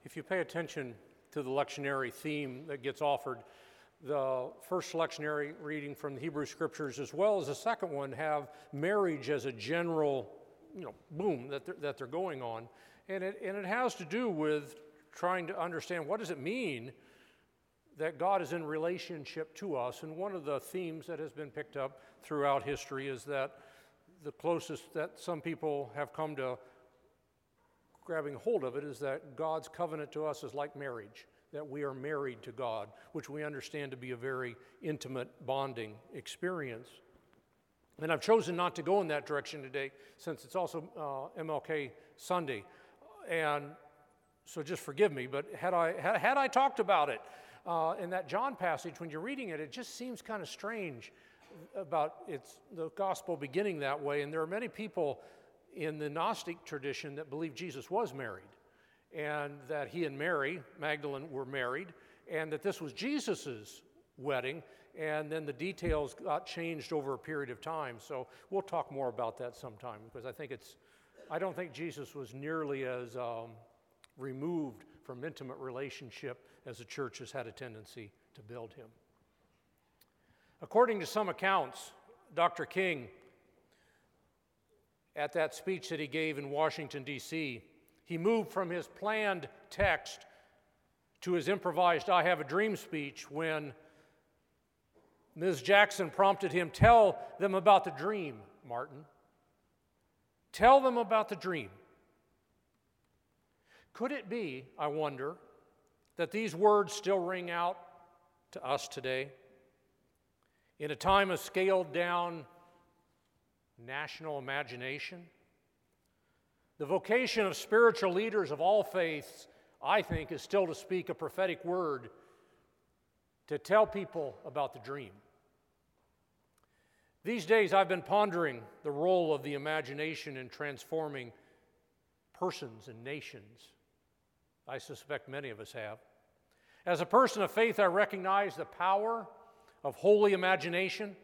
If you pay attention to the lectionary theme that gets offered, the first lectionary reading from the Hebrew Scriptures as well as the second one have marriage as a general, boom that they're going on. And it has to do with trying to understand what does it mean that God is in relationship to us. And one of the themes that has been picked up throughout history is that the closest that some people have come to grabbing hold of it is that God's covenant to us is like marriage, that we are married to God, which we understand to be a very intimate bonding experience. And I've chosen not to go in that direction today since it's also MLK Sunday. And so just forgive me, but had I talked about it in that John passage, when you're reading it, it just seems kind of strange about the gospel beginning that way. And there are many people in the Gnostic tradition that believe Jesus was married, and that he and Mary Magdalene were married, and that this was Jesus's wedding, and then the details got changed over a period of time. So we'll talk more about that sometime, because I don't think Jesus was nearly as removed from intimate relationship as the church has had a tendency to build him. According to some accounts, Dr. King, at that speech that he gave in Washington, D.C., he moved from his planned text to his improvised I Have a Dream speech when Ms. Jackson prompted him, "Tell them about the dream, Martin. Tell them about the dream." Could it be, I wonder, that these words still ring out to us today in a time of scaled down national imagination? The vocation of spiritual leaders of all faiths, I think, is still to speak a prophetic word, to tell people about the dream. These days I've been pondering the role of the imagination in transforming persons and nations. I suspect many of us have. As a person of faith, I recognize the power of holy imagination,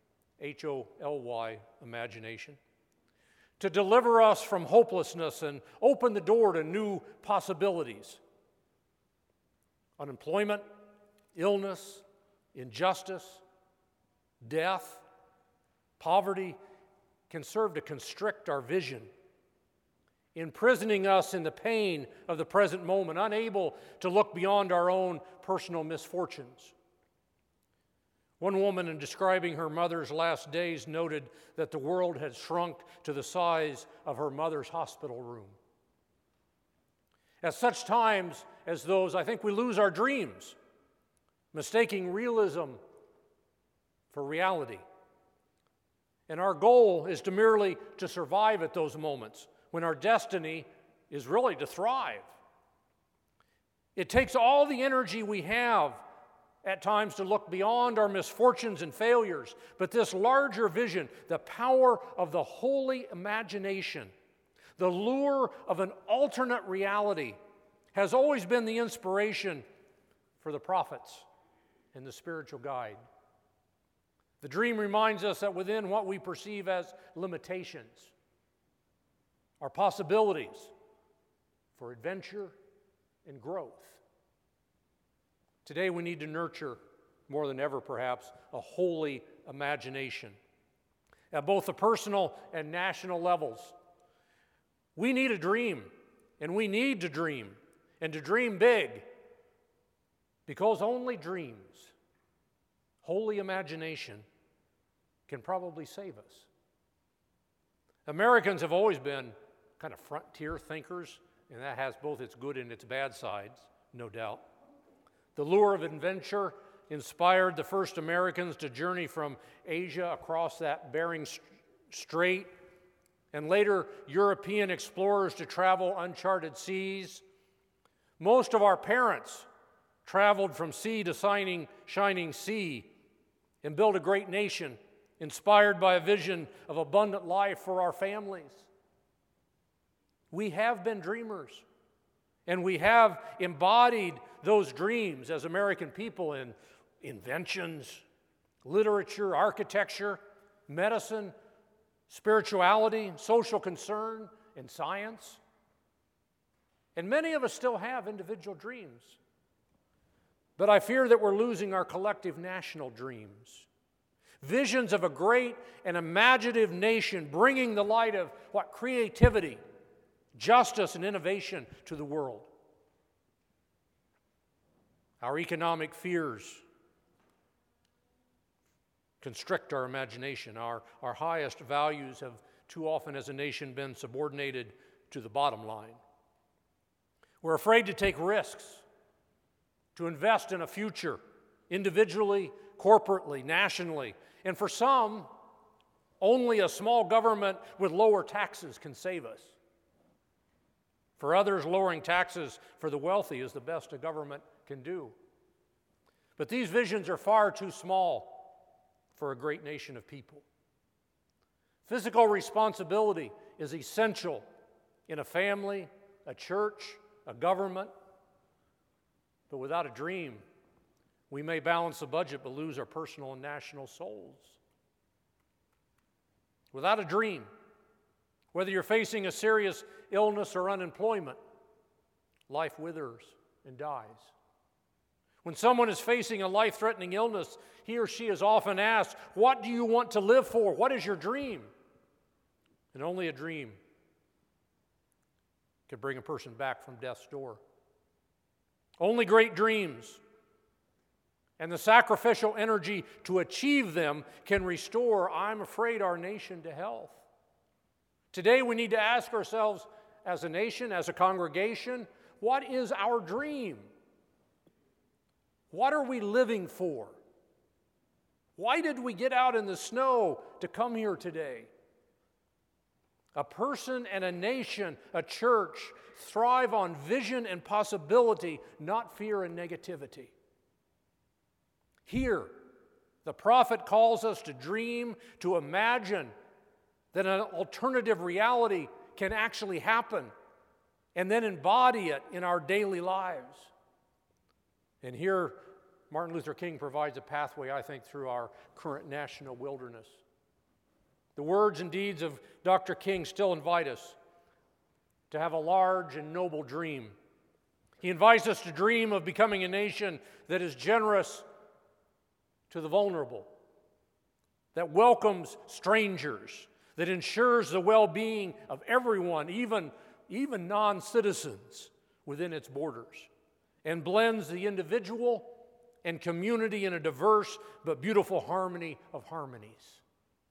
Holy imagination, to deliver us from hopelessness and open the door to new possibilities. Unemployment, illness, injustice, death, poverty can serve to constrict our vision, imprisoning us in the pain of the present moment, unable to look beyond our own personal misfortunes. One woman, in describing her mother's last days, noted that the world had shrunk to the size of her mother's hospital room. At such times as those, I think we lose our dreams, mistaking realism for reality. And our goal is to merely to survive at those moments when our destiny is really to thrive. It takes all the energy we have at times to look beyond our misfortunes and failures, but this larger vision, the power of the holy imagination, the lure of an alternate reality, has always been the inspiration for the prophets and the spiritual guide. The dream reminds us that within what we perceive as limitations are possibilities for adventure and growth. Today we need to nurture, more than ever perhaps, a holy imagination at both the personal and national levels. We need a dream, and we need to dream, and to dream big, because only dreams, holy imagination, can probably save us. Americans have always been kind of frontier thinkers, and that has both its good and its bad sides, no doubt. The lure of adventure inspired the first Americans to journey from Asia across that Bering Strait, and later European explorers to travel uncharted seas. Most of our parents traveled from sea to shining sea and built a great nation inspired by a vision of abundant life for our families. We have been dreamers, and we have embodied those dreams as American people in inventions, literature, architecture, medicine, spirituality, social concern, and science. And many of us still have individual dreams. But I fear that we're losing our collective national dreams. Visions of a great and imaginative nation bringing the light of creativity, justice, and innovation to the world. Our economic fears constrict our imagination. Our highest values have too often as a nation been subordinated to the bottom line. We're afraid to take risks, to invest in a future, individually, corporately, nationally. And for some, only a small government with lower taxes can save us. For others, lowering taxes for the wealthy is the best a government can do. But these visions are far too small for a great nation of people. Physical responsibility is essential in a family, a church, a government. But without a dream, we may balance the budget but lose our personal and national souls. Without a dream, whether you're facing a serious illness or unemployment, life withers and dies. When someone is facing a life-threatening illness, he or she is often asked, "What do you want to live for? What is your dream?" And only a dream can bring a person back from death's door. Only great dreams and the sacrificial energy to achieve them can restore, I'm afraid, our nation to health. Today we need to ask ourselves as a nation, as a congregation, what is our dream? What are we living for? Why did we get out in the snow to come here today? A person and a nation, a church, thrive on vision and possibility, not fear and negativity. Here, the prophet calls us to dream, to imagine that an alternative reality can actually happen, and then embody it in our daily lives. And here, Martin Luther King provides a pathway, I think, through our current national wilderness. The words and deeds of Dr. King still invite us to have a large and noble dream. He invites us to dream of becoming a nation that is generous to the vulnerable, that welcomes strangers, that ensures the well-being of everyone, even non-citizens, within its borders, and blends the individual and community in a diverse but beautiful harmony of harmonies.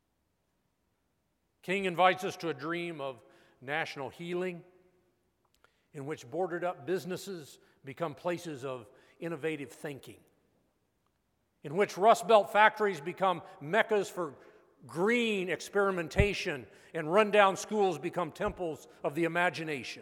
King invites us to a dream of national healing, in which boarded-up businesses become places of innovative thinking, in which Rust Belt factories become meccas for green experimentation, and rundown schools become temples of the imagination.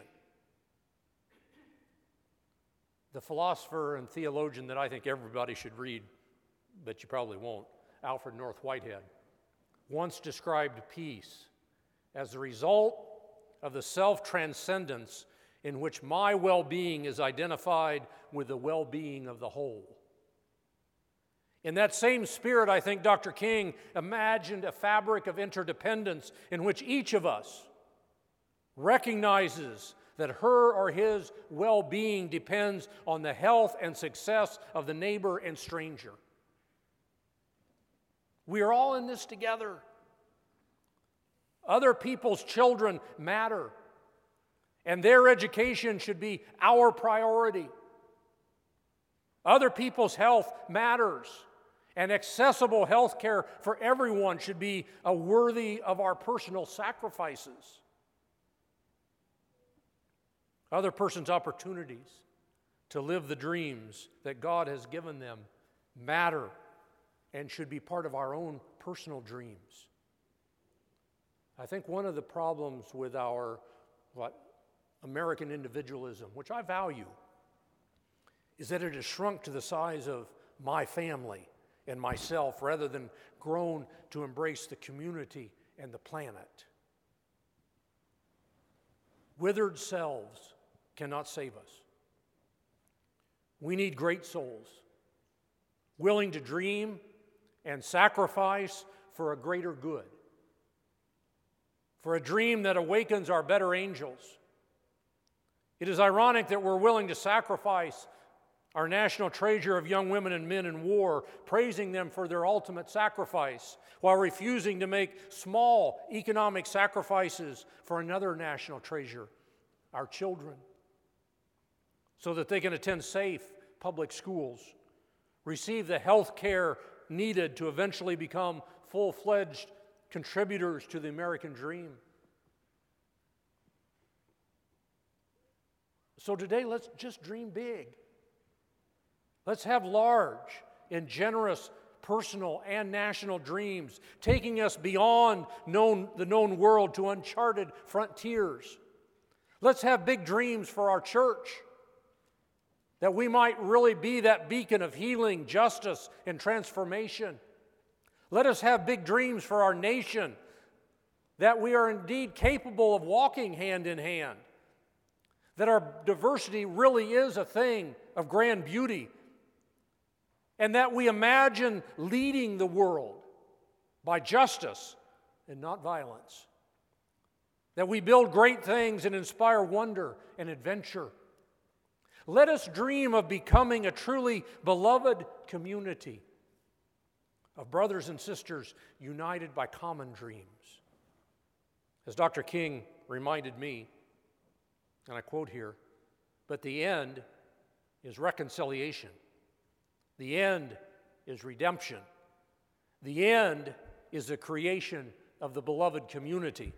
The philosopher and theologian that I think everybody should read, but you probably won't, Alfred North Whitehead, once described peace as the result of the self-transcendence in which my well-being is identified with the well-being of the whole. In that same spirit, I think Dr. King imagined a fabric of interdependence in which each of us recognizes that her or his well-being depends on the health and success of the neighbor and stranger. We are all in this together. Other people's children matter, and their education should be our priority. Other people's health matters, and accessible health care for everyone should be worthy of our personal sacrifices. Other person's opportunities to live the dreams that God has given them matter and should be part of our own personal dreams. I think one of the problems with our American individualism, which I value, is that it has shrunk to the size of my family and myself rather than grown to embrace the community and the planet. Withered selves cannot save us. We need great souls, willing to dream and sacrifice for a greater good, for a dream that awakens our better angels It is ironic that we're willing to sacrifice our national treasure of young women and men in war, praising them for their ultimate sacrifice, while refusing to make small economic sacrifices for another national treasure, our children, so that they can attend safe public schools, receive the health care needed to eventually become full-fledged contributors to the American dream. So today, let's just dream big. Let's have large and generous personal and national dreams, taking us beyond the known world to uncharted frontiers. Let's have big dreams for our church, that we might really be that beacon of healing, justice, and transformation. Let us have big dreams for our nation, that we are indeed capable of walking hand in hand, that our diversity really is a thing of grand beauty, and that we imagine leading the world by justice and not violence, that we build great things and inspire wonder and adventure. Let us dream of becoming a truly beloved community of brothers and sisters united by common dreams. As Dr. King reminded me, and I quote here, "But the end is reconciliation. The end is redemption. The end is the creation of the beloved community."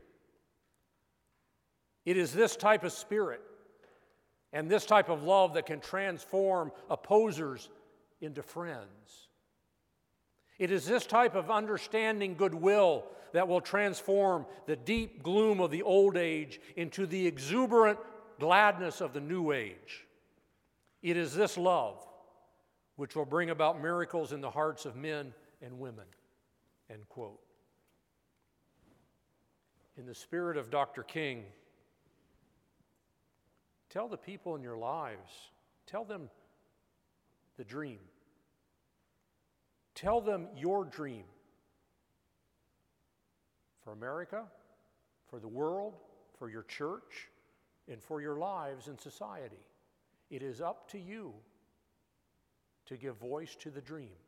It is this type of spirit and this type of love that can transform opposers into friends. It is this type of understanding goodwill that will transform the deep gloom of the old age into the exuberant gladness of the new age. It is this love which will bring about miracles in the hearts of men and women, end quote. In the spirit of Dr. King, tell the people in your lives, tell them the dream. Tell them your dream for America, for the world, for your church, and for your lives in society. It is up to you to give voice to the dream.